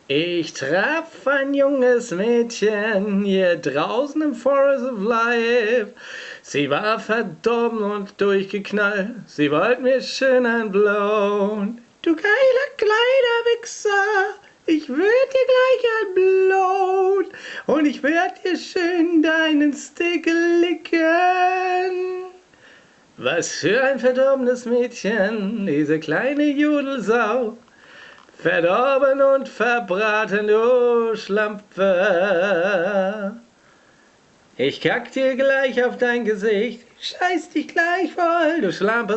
Ich traf ein junges Mädchen hier draußen im Forest of Life. Sie war verdorben und durchgeknallt, sie wollte mir schön einblauen. Du geiler kleiner Wichser, ich würd dir gleich einblauen und ich werd dir schön deinen Stickel licken. Was für ein verdorbenes Mädchen, diese kleine Judelsau. Verdorben und verbraten, du Schlampe. Ich kack dir gleich auf dein Gesicht, scheiß dich gleich voll, du Schlampe.